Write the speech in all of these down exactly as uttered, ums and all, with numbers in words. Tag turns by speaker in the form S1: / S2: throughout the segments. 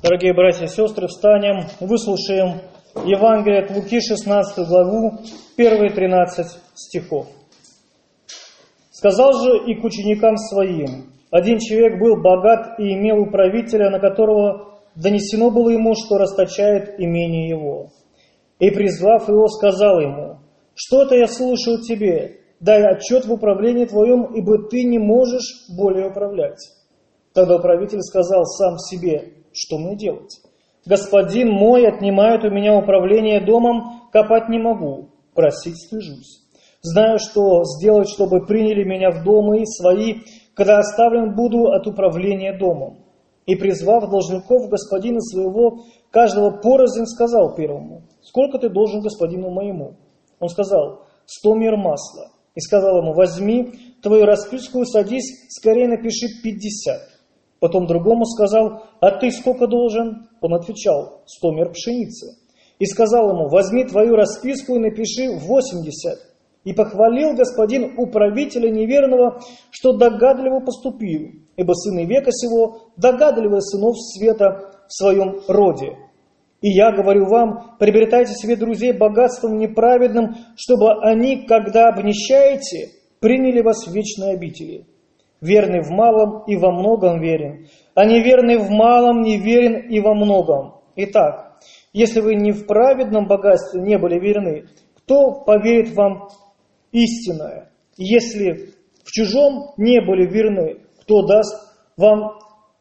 S1: Дорогие братья и сестры, встанем, выслушаем Евангелие от Луки, шестнадцатую главу, первые тринадцать стихов. «Сказал же и к ученикам своим: один человек был богат и имел управителя, на которого донесено было ему, что расточает имение его. И, призвав его, сказал ему: что-то я слушаю тебе, дай отчет в управлении твоем, ибо ты не можешь более управлять. Тогда управитель сказал сам себе: что мне делать? Господин мой отнимает у меня управление домом, копать не могу, просить стыжусь. Знаю, что сделать, чтобы приняли меня в дома и свои, когда оставлен буду от управления домом. И, призвав должников господина своего, каждого порознь сказал первому: сколько ты должен господину моему? Он сказал: сто мер масла. И сказал ему: возьми твою расписку и садись, скорее напиши пятьдесят. Потом другому сказал: а ты сколько должен? Он отвечал: сто мер пшеницы. И сказал ему: возьми твою расписку и напиши восемьдесят. И похвалил господин управителя неверного, что догадливо поступил, ибо сыны века сего догадливые сынов света в своем роде. И я говорю вам, приобретайте себе друзей богатством неправедным, чтобы они, когда обнищаете, приняли вас в вечные обители. Верный в малом и во многом верен, а неверный в малом не верен и во многом. Итак, если вы не в праведном богатстве не были верны, кто поверит вам истинное? Если в чужом не были верны, кто даст вам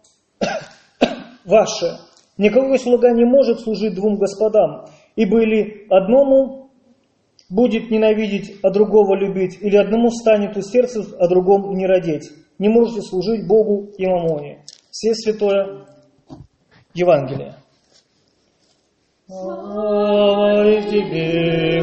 S1: ваше? Никакой слуга не может служить двум господам, ибо или одному будет ненавидеть, а другого любить, или одному станет у сердца, а другому не родить. Не можете служить Богу и мамоне. Все святое Евангелие. Слава тебе,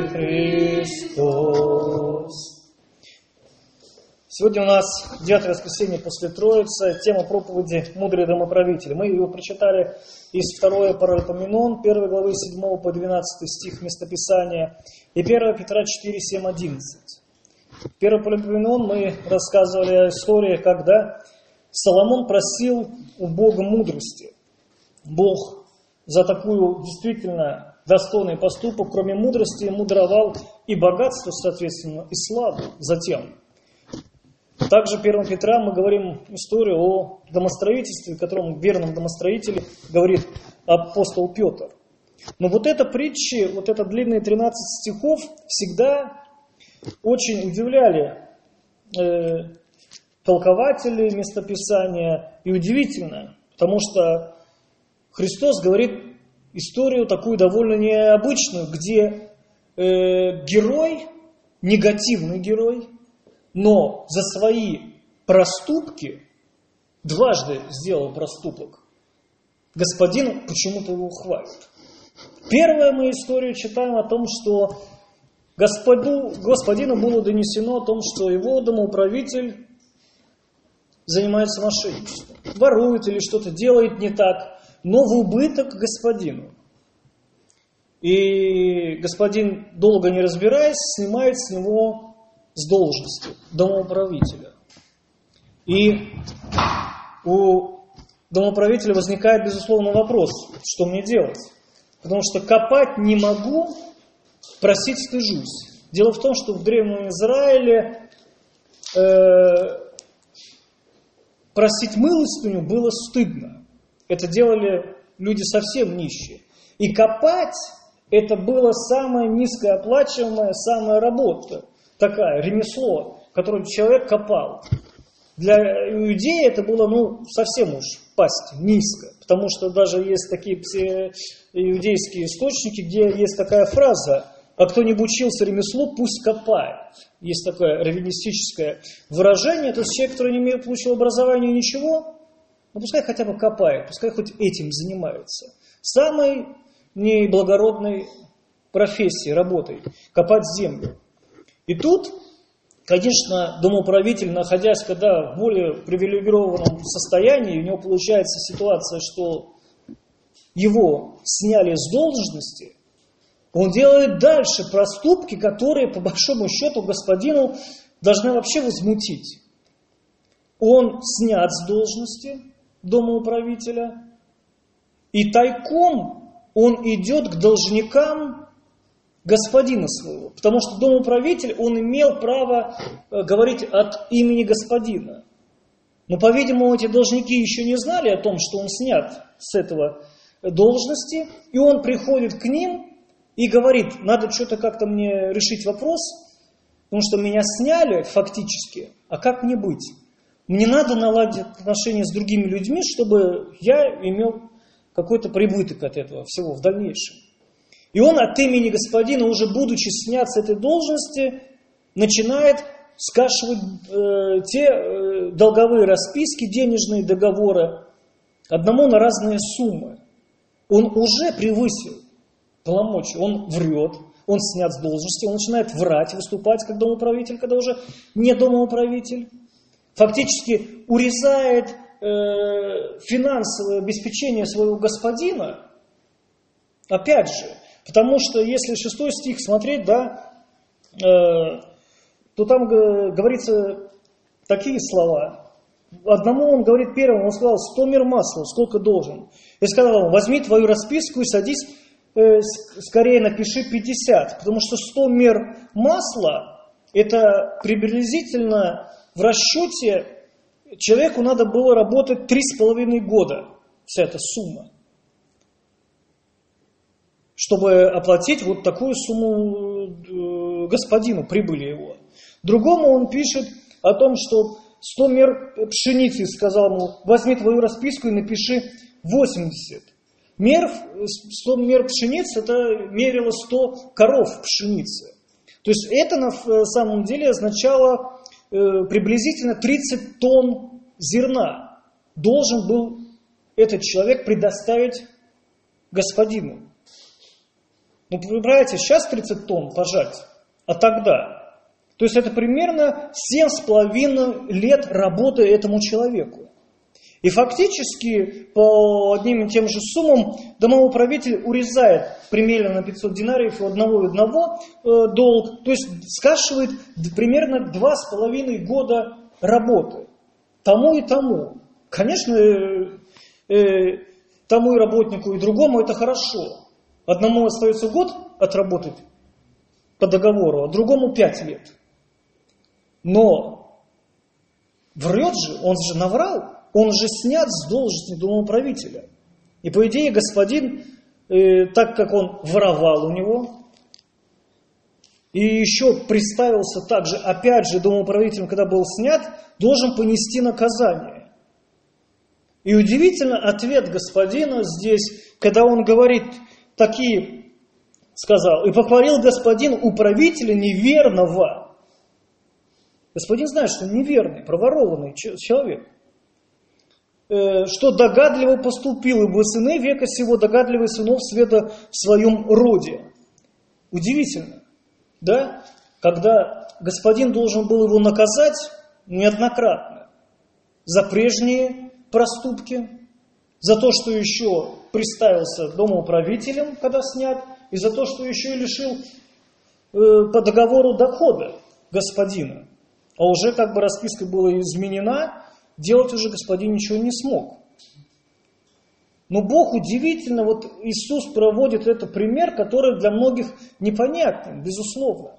S1: Христос! Сегодня у нас девятое воскресенье после Троицы, тема проповеди «Мудрый домоправитель». Мы ее прочитали из второго Паралипоменон, первой главы седьмого по двенадцатый стих местописания, и первое Петра четыре, семь, одиннадцать. В первом Паралипоменон мы рассказывали о истории, когда Соломон просил у Бога мудрости. Бог за такую действительно достойный поступок, кроме мудрости, ему даровал и богатство, соответственно, и славу затем. Также в первом Петра мы говорим историю о домостроительстве, о котором верном домостроителе говорит апостол Петр. Но вот эта притча, вот это длинные тринадцать стихов всегда очень удивляли э, толкователей местописания. И удивительно, потому что Христос говорит историю такую довольно необычную, где э, герой, негативный герой, но за свои проступки, дважды сделал проступок, господин почему-то его хвалит. Первую мы историю читаем о том, что Господу, господину было донесено о том, что его домоуправитель занимается мошенничеством, ворует или что-то делает не так, но в убыток господину. И господин, долго не разбираясь, снимает с него с должности домоуправителя. И у домоуправителя возникает, безусловно, вопрос, что мне делать? Потому что копать не могу, просить стыжусь. Дело в том, что в Древнем Израиле э, просить милостыню было стыдно. Это делали люди совсем нищие. И копать это было самая низкооплачиваемая, самая работа. Такая, ремесло, которое человек копал. Для иудея это было, ну, совсем уж пасть низко. Потому что даже есть такие иудейские источники, где есть такая фраза: а кто не обучился ремеслу, пусть копает. Есть такое раввинистическое выражение. То есть человек, который не имеет, получил образование, ничего, ну пускай хотя бы копает, пускай хоть этим занимается. Самой неблагородной профессией, работой – копать землю. И тут, конечно, домоуправитель, находясь когда в более привилегированном состоянии, у него получается ситуация, что его сняли с должности, он делает дальше проступки, которые, по большому счету, господину должны вообще возмутить. Он снят с должности домоуправителя, И тайком он идет к должникам господина своего. Потому что домоуправитель, он имел право говорить от имени господина. Но, по-видимому, эти должники еще не знали о том, что он снят с этого должности. И он приходит к ним и говорит: надо что-то как-то мне решить вопрос, потому что меня сняли фактически, а как мне быть? Мне надо наладить отношения с другими людьми, чтобы я имел какой-то прибыток от этого всего в дальнейшем. И он от имени господина, уже будучи снят с этой должности, начинает скашивать э, те э, долговые расписки, денежные договоры, одному на разные суммы. Он уже превысил полномочия, он врет, он снят с должности, он начинает врать, выступать как домоуправитель, когда уже не домоуправитель. Фактически урезает э, финансовое обеспечение своего господина, опять же, потому что если шестой стих смотреть, да, э, то там говорится такие слова. Одному он говорит первому, он сказал: сто мер масла, сколько должен. И сказал ему: возьми твою расписку и садись, э, скорее напиши пятьдесят, потому что сто мер масла, это приблизительно в расчете человеку надо было работать три с половиной года, вся эта сумма, чтобы оплатить вот такую сумму господину, прибыли его. Другому он пишет о том, что сто мер пшеницы, сказал ему: возьми твою расписку и напиши восемьдесят. Мер, сто мер пшеницы, это мерило сто коров пшеницы. То есть это на самом деле означало э, приблизительно тридцать тонн зерна должен был этот человек предоставить господину. Ну, вы понимаете, сейчас тридцать тонн пожать, а тогда. То есть это примерно семь с половиной лет работы этому человеку. И фактически по одним и тем же суммам домоуправитель урезает примерно на пятьсот динариев у одного и одного э, долг, то есть скашивает примерно два с половиной года работы. Тому и тому. Конечно, э, э, тому и работнику, и другому это хорошо. Одному остается год отработать по договору, а другому пять лет. Но врет же, он же наврал, он же снят с должности домоуправителя. И по идее господин, э, так как он воровал у него, и еще представился также, опять же, домоуправителем, когда был снят, должен понести наказание. И удивительно ответ господина здесь, когда он говорит такие, сказал: и похвалил господин управителя неверного. Господин знает, что он неверный, проворованный человек. Э, что догадливо поступил, ибо сыны века сего догадливые сынов света в своем роде. Удивительно, да? Когда господин должен был его наказать неоднократно за прежние проступки, за то, что еще приставился домоуправителем, когда снят, и за то, что еще и лишил э, по договору дохода господина. А уже как бы расписка была изменена, делать уже господин ничего не смог. Но Бог удивительно, вот Иисус проводит этот пример, который для многих непонятен, безусловно.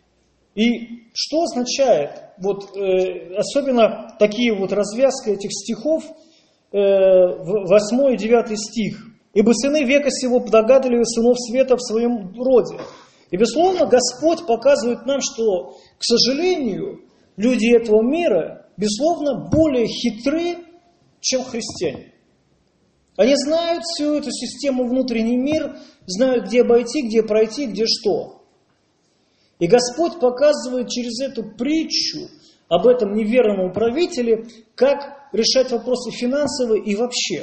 S1: И что означает, вот э, особенно такие вот развязки этих стихов, э, восьмой и девятый стих. «Ибо сыны века сего догадливые сынов света в своем роде». И, безусловно, Господь показывает нам, что, к сожалению, люди этого мира, безусловно, более хитры, чем христиане. Они знают всю эту систему, внутренний мир, знают, где обойти, где пройти, где что. И Господь показывает через эту притчу об этом неверном управителе, как решать вопросы финансовые и вообще.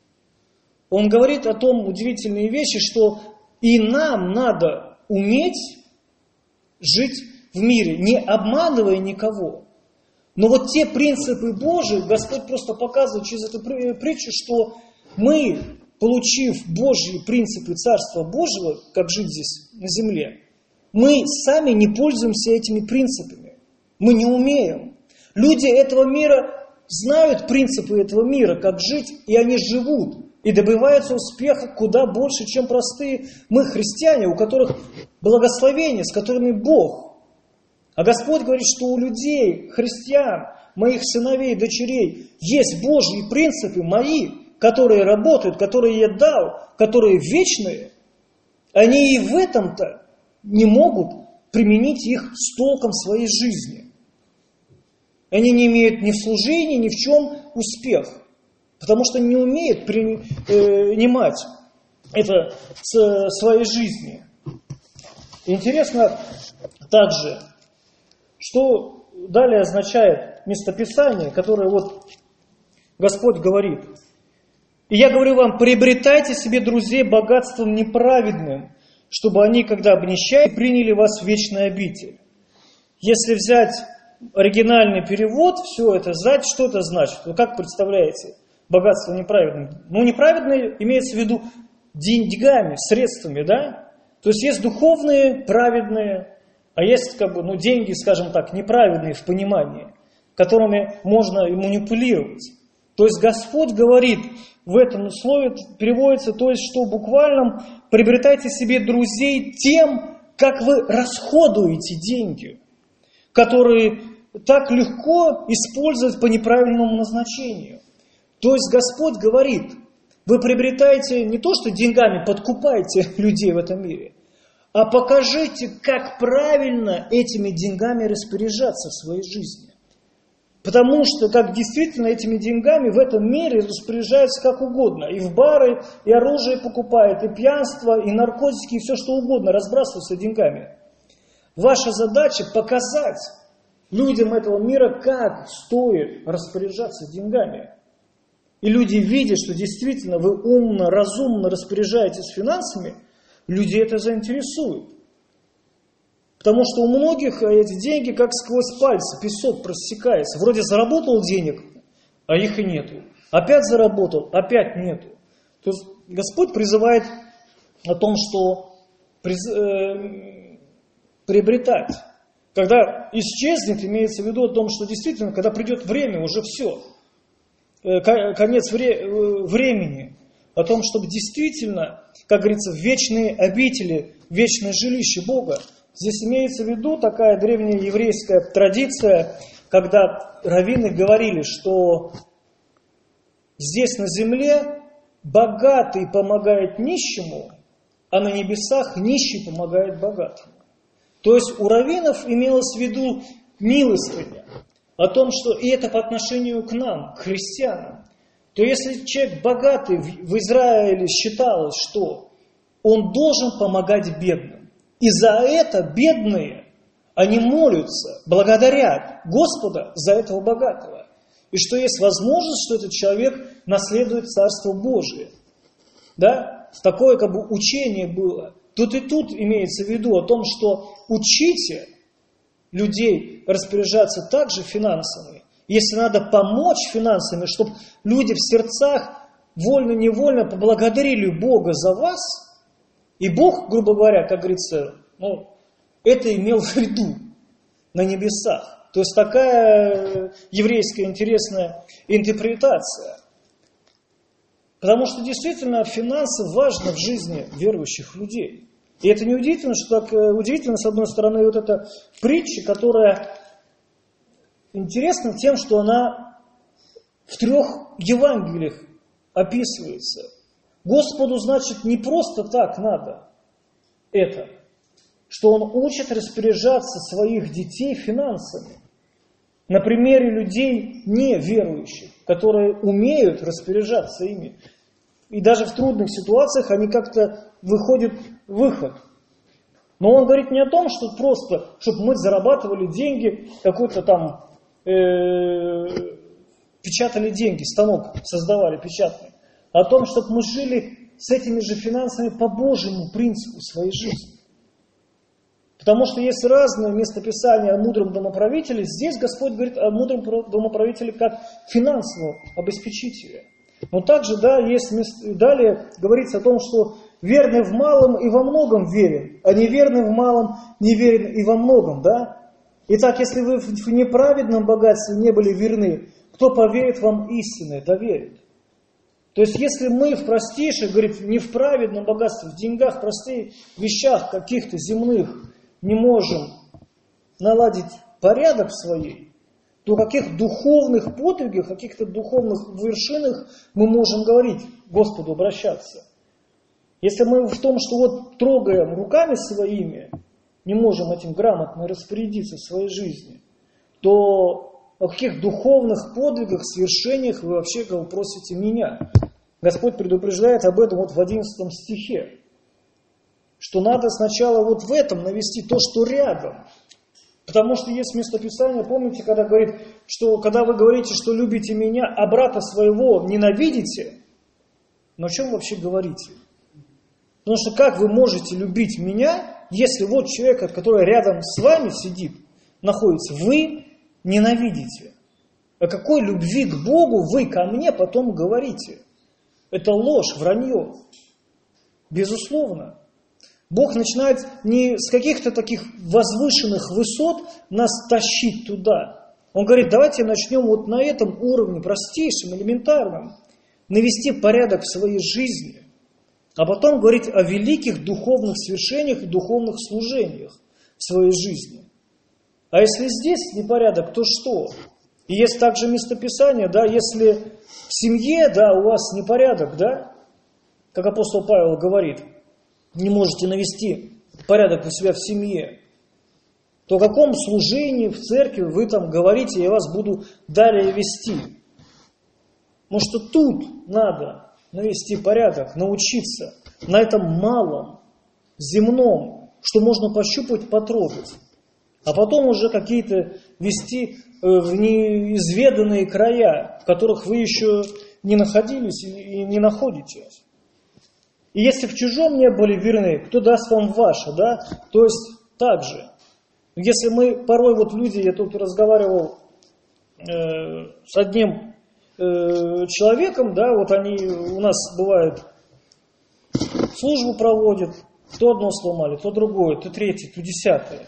S1: Он говорит о том удивительные вещи, что и нам надо уметь жить в мире, не обманывая никого. Но вот те принципы Божии, Господь просто показывает через эту притчу, что мы, получив Божьи принципы Царства Божьего, как жить здесь на земле, мы сами не пользуемся этими принципами. Мы не умеем. Люди этого мира знают принципы этого мира, как жить, и они живут и добиваются успеха куда больше, чем простые мы, христиане, у которых благословение, с которыми Бог. А Господь говорит, что у людей, христиан, моих сыновей, дочерей, есть Божьи принципы мои, которые работают, которые я дал, которые вечные. Они и в этом-то не могут применить их с толком в своей жизни. Они не имеют ни в служении, ни в чем успех, потому что не умеют принимать это в своей жизни. Интересно также, что далее означает местописание, которое вот Господь говорит. «И я говорю вам, приобретайте себе друзей богатством неправедным, чтобы они, когда обнищают, приняли вас в вечный обитель». Если взять оригинальный перевод, все это, знаете, что это значит? Вы как представляете? Богатство неправедным. Ну, неправедное имеется в виду деньгами, средствами, да? То есть есть духовные, праведные, а есть, как бы, ну, деньги, скажем так, неправедные в понимании, которыми можно и манипулировать. То есть Господь говорит в этом слове, переводится, то есть, что в буквальном приобретайте себе друзей тем, как вы расходуете деньги, которые так легко использовать по неправильному назначению. То есть Господь говорит, вы приобретаете не то, что деньгами подкупаете людей в этом мире, а покажите, как правильно этими деньгами распоряжаться в своей жизни. Потому что, как действительно этими деньгами в этом мире распоряжаются как угодно. И в бары, и оружие покупают, и пьянство, и наркотики, и все что угодно, разбрасываются деньгами. Ваша задача показать людям этого мира, как стоит распоряжаться деньгами. И люди видят, что действительно вы умно, разумно распоряжаетесь финансами, люди это заинтересует. Потому что у многих эти деньги как сквозь пальцы, песок просекается. Вроде заработал денег, а их и нету. Опять заработал, опять нету. То есть Господь призывает о том, что приз, э, приобретать. Когда исчезнет, имеется в виду о том, что действительно, когда придет время, уже все. Э, конец вре, э, времени. О том, чтобы действительно, как говорится, в вечные обители, вечное жилище Бога. Здесь имеется в виду такая древняя еврейская традиция, когда раввины говорили, что здесь на земле богатый помогает нищему, а на небесах нищий помогает богатому. То есть у раввинов имелось в виду милостыня, о том, что и это по отношению к нам, к христианам. То если человек богатый в Израиле считалось, что он должен помогать бедным. И за это бедные, они молятся, благодарят Господа за этого богатого. И что есть возможность, что этот человек наследует Царство Божие. Да? Такое как бы учение было. Тут и тут имеется в виду о том, что учите людей распоряжаться также финансами. Если надо помочь финансами, чтобы люди в сердцах вольно-невольно поблагодарили Бога за вас, и Бог, грубо говоря, как говорится, ну, это имел в виду на небесах. То есть такая еврейская интересная интерпретация. Потому что действительно финансы важны в жизни верующих людей. И это не удивительно, что так удивительно, с одной стороны, вот эта притча, которая интересна тем, что она в трех Евангелиях описывается. Господу, значит, не просто так надо это, что Он учит распоряжаться своих детей финансами. На примере людей неверующих, которые умеют распоряжаться ими. И даже в трудных ситуациях они как-то выходят в выход. Но Он говорит не о том, что просто, чтобы мы зарабатывали деньги, какой-то там, э, печатали деньги, станок создавали печатный. О том, чтобы мы жили с этими же финансами по Божьему принципу своей жизни. Потому что есть разные местописания о мудром домоправителе. Здесь Господь говорит о мудром домоправителе как финансовом обеспечителе. Но также, да, есть мест... далее говорится о том, что верный в малом и во многом верен, а неверный в малом не верен и во многом, да? Итак, если вы в неправедном богатстве не были верны, кто поверит вам истинное, доверит. То есть, если мы в простейших, говорит, не в праведном богатстве, в деньгах, в простых вещах каких-то земных не можем наладить порядок в своей, то о каких духовных подвигах, о каких-то духовных вершинах мы можем говорить, Господу обращаться. Если мы в том, что вот трогаем руками своими, не можем этим грамотно распорядиться в своей жизни, то о каких духовных подвигах, свершениях вы вообще просите меня? Господь предупреждает об этом вот в одиннадцатом стихе, что надо сначала вот в этом навести то, что рядом. Потому что есть местописание, помните, когда говорит, что когда вы говорите, что любите меня, а брата своего ненавидите, но о чем вообще говорите? Потому что как вы можете любить меня, если вот человек, который рядом с вами сидит, находится, вы ненавидите? О какой любви к Богу вы ко мне потом говорите? Это ложь, вранье. Безусловно. Бог начинает не с каких-то таких возвышенных высот нас тащить туда. Он говорит, давайте начнем вот на этом уровне, простейшем, элементарном, навести порядок в своей жизни, а потом говорить о великих духовных свершениях и духовных служениях в своей жизни. А если здесь непорядок, то что? И есть также местописание, да, если в семье, да, у вас непорядок, да, как апостол Павел говорит, не можете навести порядок у себя в семье, то о каком служении в церкви вы там говорите, я вас буду далее вести? Потому что тут надо навести порядок, научиться на этом малом, земном, что можно пощупать, потрогать. А потом уже какие-то вести в неизведанные края, в которых вы еще не находились и не находитесь. И если в чужом не были верны, кто даст вам ваше, да? То есть так же. Если мы порой, вот люди, я тут разговаривал э, с одним э, человеком, да, вот они у нас бывает службу проводят, то одно сломали, то другое, то третье, то десятое.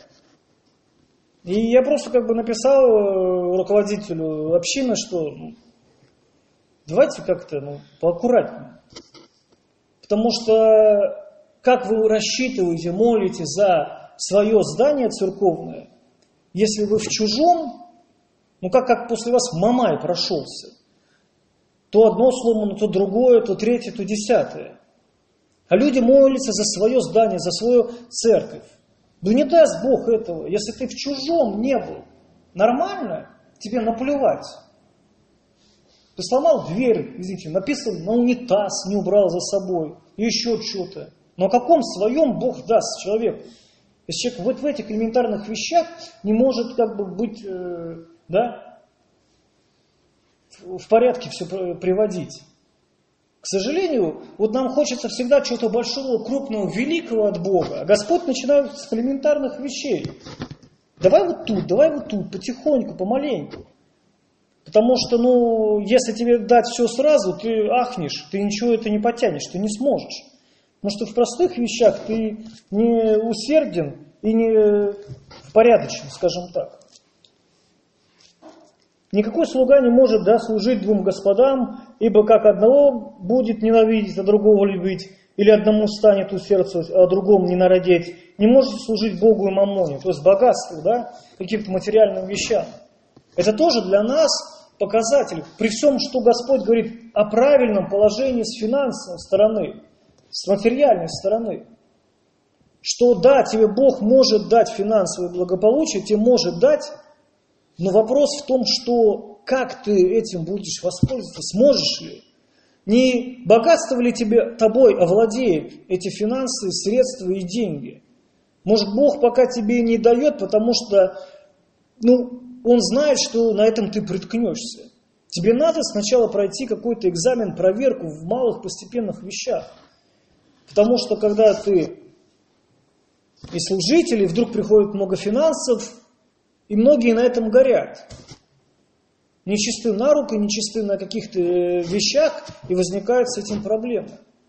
S1: И я просто как бы написал руководителю общины, что ну, давайте как-то ну, поаккуратнее. Потому что как вы рассчитываете, молите за свое здание церковное, если вы в чужом, ну как, как после вас Мамай прошелся, то одно сломано, то другое, то третье, то десятое. А люди молятся за свое здание, за свою церковь. Да не даст Бог этого, если ты в чужом не был. Нормально, тебе наплевать. Ты сломал дверь, извините, написал на унитаз, не убрал за собой, еще что-то. Но о каком своем Бог даст человеку? Если человек вот в этих элементарных вещах не может как бы быть, э, да, в порядке все приводить. К сожалению, вот нам хочется всегда чего-то большого, крупного, великого от Бога. А Господь начинает с элементарных вещей. Давай вот тут, давай вот тут, потихоньку, помаленьку. Потому что, ну, если тебе дать все сразу, ты ахнешь, ты ничего это не потянешь, ты не сможешь. Потому что в простых вещах ты не усерден и не порядочен, скажем так. Никакой слуга не может, да, служить двум господам, ибо как одного будет ненавидеть, а другого любить, или одному станет усердствовать, а другому не народеть. Не можете служить Богу и мамоне, то есть богатству, да, каким-то материальным вещам. Это тоже для нас показатель, при всем, что Господь говорит о правильном положении с финансовой стороны, с материальной стороны. Что да, тебе Бог может дать финансовое благополучие, тебе может дать, но вопрос в том, что как ты этим будешь воспользоваться, сможешь ли? Не богатство ли тебе, тобой овладеет эти финансовые средства и деньги? Может, Бог пока тебе не дает, потому что ну, Он знает, что на этом ты приткнешься. Тебе надо сначала пройти какой-то экзамен, проверку в малых постепенных вещах. Потому что когда ты и служитель, и вдруг приходит много финансов, и многие на этом горят. Нечисты на руку, нечисты на каких-то вещах, и возникают с этим проблемы.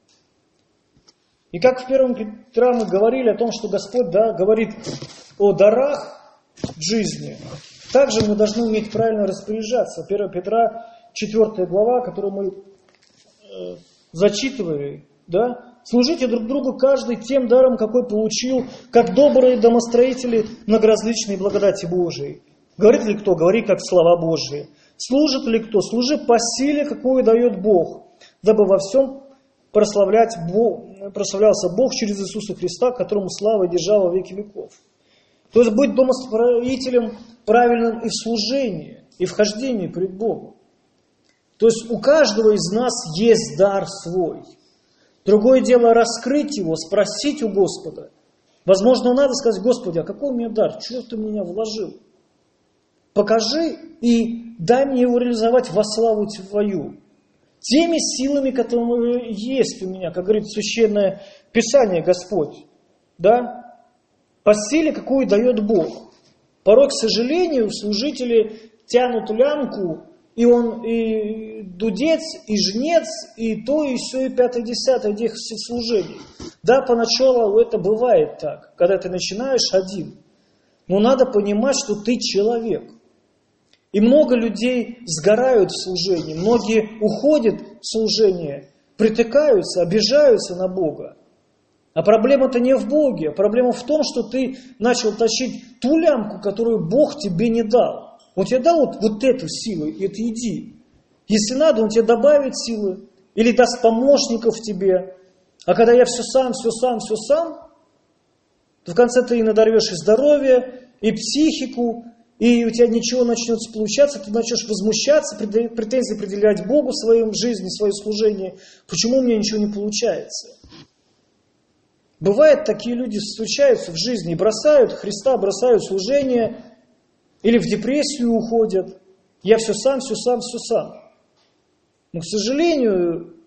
S1: И как в первом Петра мы говорили о том, что Господь, да, говорит о дарах в жизни, также мы должны уметь правильно распоряжаться. первое Петра, четвёртая глава, которую мы э, зачитывали, да? Служите друг другу каждый тем даром, какой получил, как добрые домостроители многоразличной благодати Божией. Говорит ли кто? Говори, как слова Божии. Служит ли кто? Служи по силе, какую дает Бог, дабы во всем прославлять Бог, прославлялся Бог через Иисуса Христа, которому слава и держава во веки веков. То есть быть домостроителем правильным и в служении, и в хождении пред Богом. То есть у каждого из нас есть дар свой. Другое дело раскрыть его, спросить у Господа. Возможно, надо сказать: Господи, а какой у меня дар? Чего ты в меня вложил? Покажи и дай мне его реализовать во славу Твою. Теми силами, которые есть у меня, как говорит Священное Писание, Господь. Да? По силе, какую дает Бог. Порой, к сожалению, служители тянут лямку, и он и дудец, и жнец, и то, и все, и пятое, десятое десять служений. Да, поначалу это бывает так, когда ты начинаешь один. Но надо понимать, что ты человек. И много людей сгорают в служении, многие уходят в служение, притыкаются, обижаются на Бога. А проблема-то не в Боге, а проблема в том, что ты начал тащить ту лямку, которую Бог тебе не дал. Он тебе дал вот, вот эту силу, и это иди. Если надо, Он тебе добавит силы или даст помощников тебе. А когда я все сам, все сам, все сам, то в конце ты и надорвешь и здоровье, и психику, и у тебя ничего начнется получаться, ты начнешь возмущаться, претензии предъявлять Богу в своей жизни, в свое служение. Почему у меня ничего не получается? Бывает, такие люди случаются в жизни и бросают Христа, бросают служение, или в депрессию уходят. Я все сам, все сам, все сам. Но, к сожалению,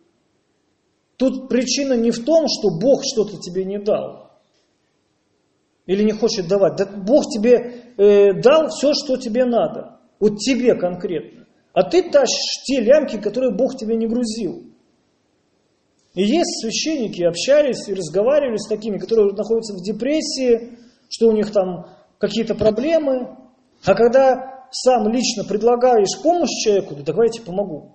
S1: тут причина не в том, что Бог что-то тебе не дал. Или не хочет давать. Да Бог тебе э, дал все, что тебе надо. Вот тебе конкретно. А ты тащишь те лямки, которые Бог тебе не грузил. И есть священники, общались и разговаривали с такими, которые находятся в депрессии, что у них там какие-то проблемы. А когда сам лично предлагаешь помощь человеку, да давай я тебе помогу.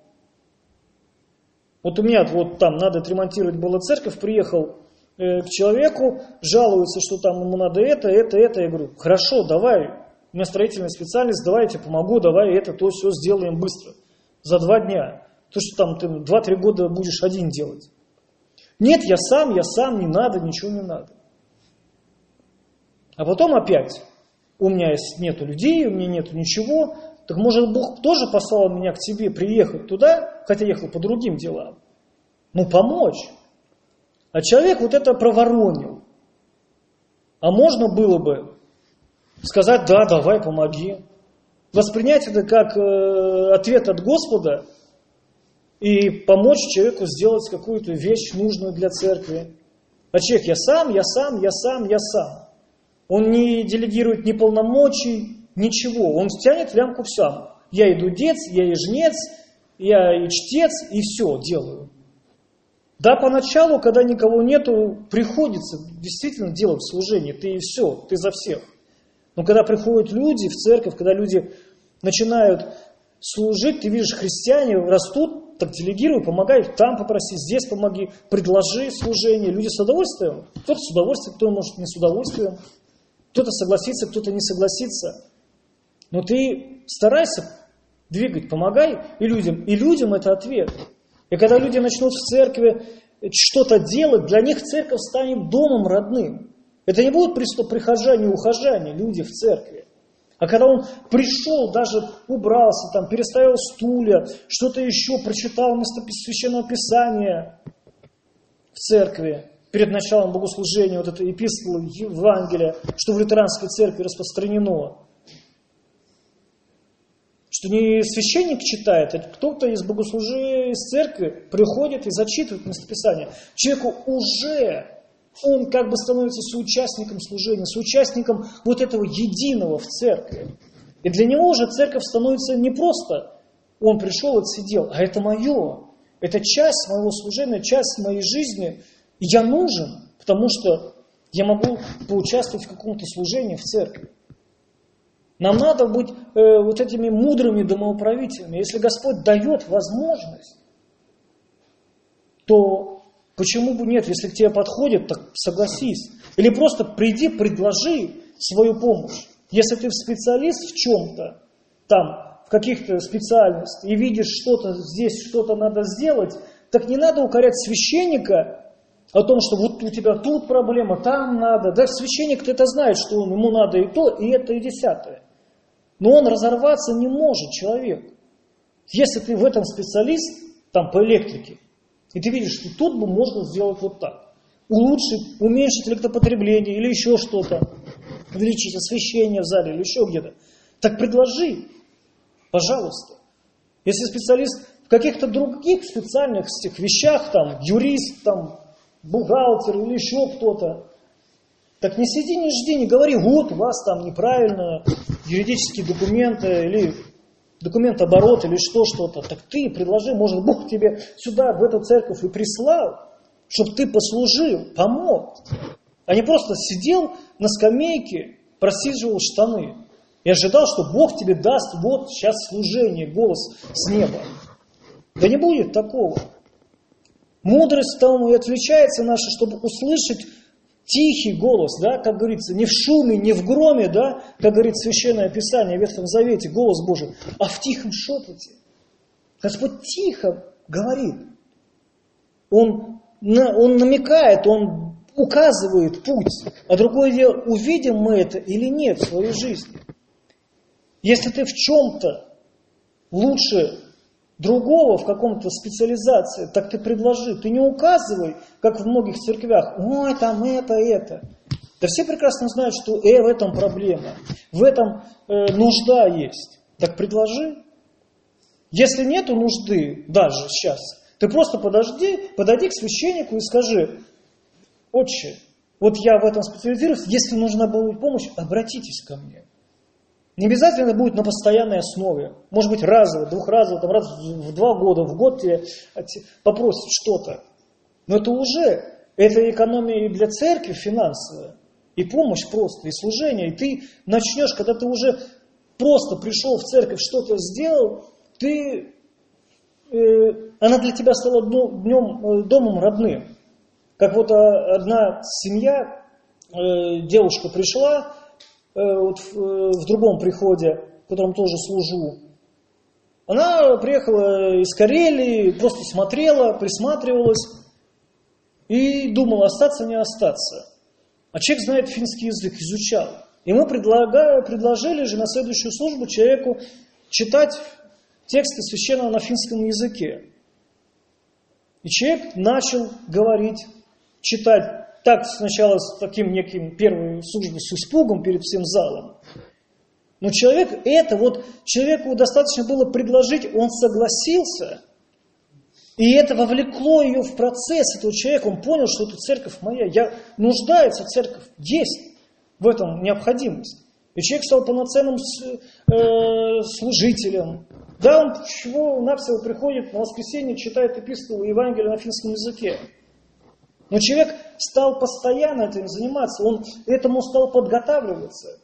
S1: Вот у меня вот там надо отремонтировать была церковь, приехал э, к человеку, жалуется, что там ему надо это, это, это. Я говорю: хорошо, давай, у меня строительная специальность, давай я тебе помогу, давай это, то, все сделаем быстро. За два дня. То, что там ты два-три года будешь один делать. Нет, я сам, я сам, не надо, ничего не надо. А потом опять: у меня нету людей, у меня нету ничего, так может Бог тоже послал меня к тебе приехать туда, хотя ехал по другим делам, ну помочь. А человек вот это проворонил. А можно было бы сказать: да, давай, помоги. Воспринять это как э, ответ от Господа и помочь человеку сделать какую-то вещь нужную для церкви. А человек: я сам, я сам, я сам, я сам. Он не делегирует ни полномочий, ничего. Он тянет лямку сам. Я и дудец, я и жнец, я и чтец, и все делаю. Да, поначалу, когда никого нету, приходится действительно делать служение. Ты и все, ты за всех. Но когда приходят люди в церковь, когда люди начинают служить, ты видишь, христиане растут, так делегируй, помогай, там попроси, здесь помоги, предложи служение. Люди с удовольствием, кто-то с удовольствием, кто-то может не с удовольствием. Кто-то согласится, кто-то не согласится. Но ты старайся двигать, помогай и людям. И людям это ответ. И когда люди начнут в церкви что-то делать, для них церковь станет домом родным. Это не будут просто прихожане и ухожане, люди в церкви. А когда он пришел, даже убрался, там, переставил стулья, что-то еще, прочитал место Священного Писания в церкви, перед началом богослужения, вот это эпистола Евангелия, что в лютеранской церкви распространено. Что не священник читает, а кто-то из богослужения из церкви приходит и зачитывает местописание. Человеку уже, он как бы становится соучастником служения, соучастником вот этого единого в церкви. И для него уже церковь становится не просто он пришел, отсидел, а это мое. Это часть моего служения, часть моей жизни. И я нужен, потому что я могу поучаствовать в каком-то служении в церкви. Нам надо быть э, вот этими мудрыми домоуправителями. Если Господь дает возможность, то почему бы нет, если к тебе подходит, так согласись. Или просто приди, предложи свою помощь. Если ты специалист в чем-то, там, в каких-то специальностях, и видишь что-то здесь, что-то надо сделать, так не надо укорять священника о том, что вот у тебя тут проблема, там надо. Да, священник-то это знает, что он, ему надо и то, и это, и десятое. Но он разорваться не может, человек. Если ты в этом специалист, там, по электрике, и ты видишь, что тут бы можно сделать вот так. Улучшить, уменьшить электропотребление или еще что-то. Увеличить освещение в зале или еще где-то. Так предложи, пожалуйста. Если специалист в каких-то других специальных вещах, там, юрист, там, бухгалтер или еще кто-то, так не сиди, не жди, не говори, вот у вас там неправильно юридические документы или документ-оборот или что, что-то. Так ты предложи, может, Бог тебе сюда, в эту церковь и прислал, чтобы ты послужил, помог. А не просто сидел на скамейке, просиживал штаны и ожидал, что Бог тебе даст вот сейчас служение, голос с неба. Да не будет такого. Мудрость тому и отличается наша, чтобы услышать тихий голос, да, как говорится, не в шуме, не в громе, да, как говорит Священное Писание в Ветхом Завете, голос Божий, а в тихом шепоте. Господь тихо говорит. Он, он намекает, Он указывает путь. А другое дело, увидим мы это или нет в своей жизни. Если ты в чем-то лучше другого, в каком-то специализации, так ты предложи. Ты не указывай, как в многих церквях, ой, там это, это. Да все прекрасно знают, что э, в этом проблема, в этом э, нужда есть. Так предложи. Если нету нужды, даже сейчас, ты просто подожди, подойди к священнику и скажи, отче, вот я в этом специализируюсь, если нужна будет помощь, обратитесь ко мне. Не обязательно это будет на постоянной основе. Может быть, разово, двухразово, там, раз в два года, в год тебе попросят что-то. Но это уже, это экономия и для церкви финансовая, и помощь просто, и служение. И ты начнешь, когда ты уже просто пришел в церковь, что-то сделал, ты, э, она для тебя стала днем, э, домом родным. Как вот одна семья, э, девушка пришла, Вот в, в другом приходе, в котором тоже служу. Она приехала из Карелии, просто смотрела, присматривалась и думала, остаться, не остаться. А человек знает финский язык, изучал. И мы предложили же на следующую службу человеку читать тексты священного на финском языке. И человек начал говорить, читать. Так сначала с таким неким первой службой с испугом перед всем залом. Но человек это, вот человеку достаточно было предложить, он согласился. И это вовлекло ее в процесс этого человека. Он понял, что это церковь моя. Я нуждается церковь. Есть в этом необходимость. И человек стал полноценным э, служителем. Да, он всего-навсего приходит на воскресенье, читает эпистолы Евангелия на финском языке. Но человек стал постоянно этим заниматься, он этому стал подготавливаться.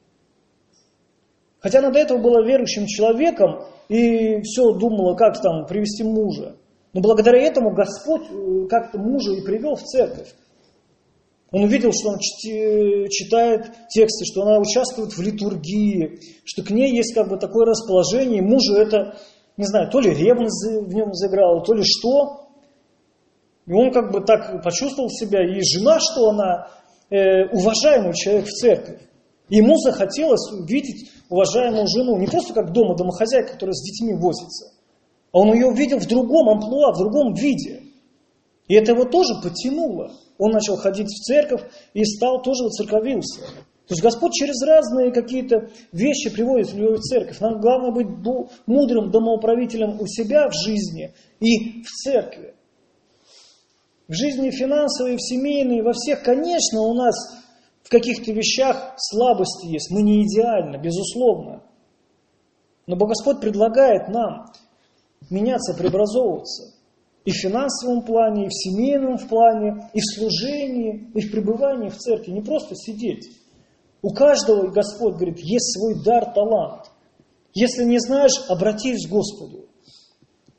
S1: Хотя она до этого была верующим человеком и все думала, как там привести мужа. Но благодаря этому Господь как-то мужа и привел в церковь. Он увидел, что он читает тексты, что она участвует в литургии, что к ней есть как бы такое расположение. И мужу это, не знаю, то ли ревность в нем заиграла, то ли что. И он как бы так почувствовал себя, и жена, что она э, уважаемый человек в церкви. И ему захотелось увидеть уважаемую жену, не просто как дома домохозяйка, которая с детьми возится, а он ее увидел в другом амплуа, в другом виде. И это его тоже потянуло. Он начал ходить в церковь и стал тоже воцерковился. То есть Господь через разные какие-то вещи приводит людей в церковь. Нам главное быть мудрым домоуправителем у себя в жизни и в церкви. В жизни финансовой, в семейной, во всех, конечно, у нас в каких-то вещах слабости есть. Мы не идеальны, безусловно. Но Господь предлагает нам меняться, преобразовываться. И в финансовом плане, и в семейном плане, и в служении, и в пребывании в церкви. Не просто сидеть. У каждого, Господь говорит, есть свой дар, талант. Если не знаешь, обратись к Господу.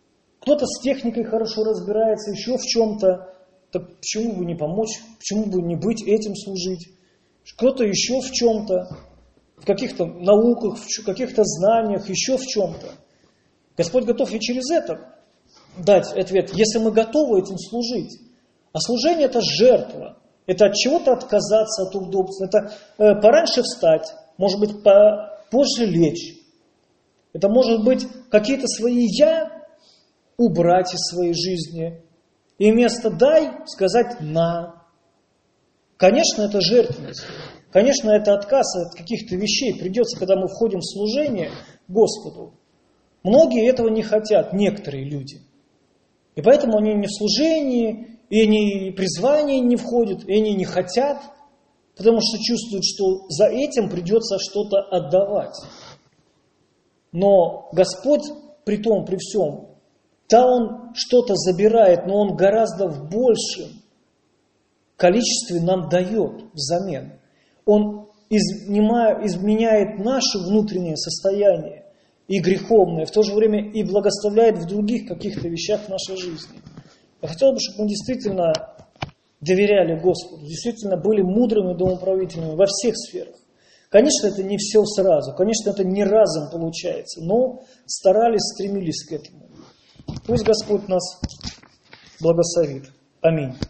S1: кто-то с техникой хорошо разбирается, еще в чем-то. Так почему бы не помочь, почему бы не быть этим служить? Кто-то еще в чем-то, в каких-то науках, в каких-то знаниях, еще в чем-то. Господь готов и через это дать ответ, если мы готовы этим служить. А служение – это жертва. Это от чего-то отказаться от удобства. Это э, пораньше встать, может быть, позже лечь. Это может быть какие-то свои «я» убрать из своей жизни. И вместо «дай» сказать «на». Конечно, это жертвенность. Конечно, это отказ от каких-то вещей. Придется, когда мы входим в служение Господу. Многие этого не хотят, некоторые люди. И поэтому они не в служении, и они в призвание не входят, и они не хотят, потому что чувствуют, что за этим придется что-то отдавать. Но Господь при том, при всем, да, Он что-то забирает, но Он гораздо в большем количестве нам дает взамен. Он изменяет, изменяет наше внутреннее состояние и греховное, в то же время и благословляет в других каких-то вещах в нашей жизни. Я хотел бы, чтобы мы действительно доверяли Господу, действительно были мудрыми домоправителями во всех сферах. Конечно, это не все сразу, конечно, это не разом получается, но старались, стремились к этому. Пусть Господь нас благословит. Аминь.